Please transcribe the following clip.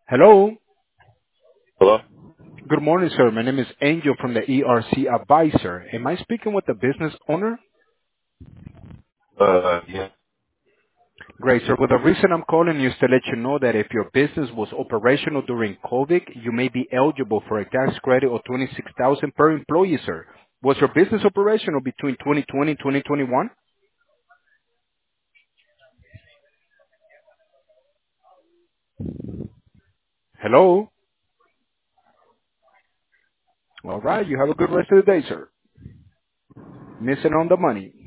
Hello. Hello? Good morning, sir. My name is Angel from the ERC Advisor. Am I speaking with the business owner? Yeah. Great, sir. Well, the reason I'm calling you is to let you know that if your business was operational during COVID, you may be eligible for a tax credit of $26,000 per employee, sir. Was your business operational between 2020 and 2021? Hello. All right. You have a good rest of the day, sir. Missing on the money.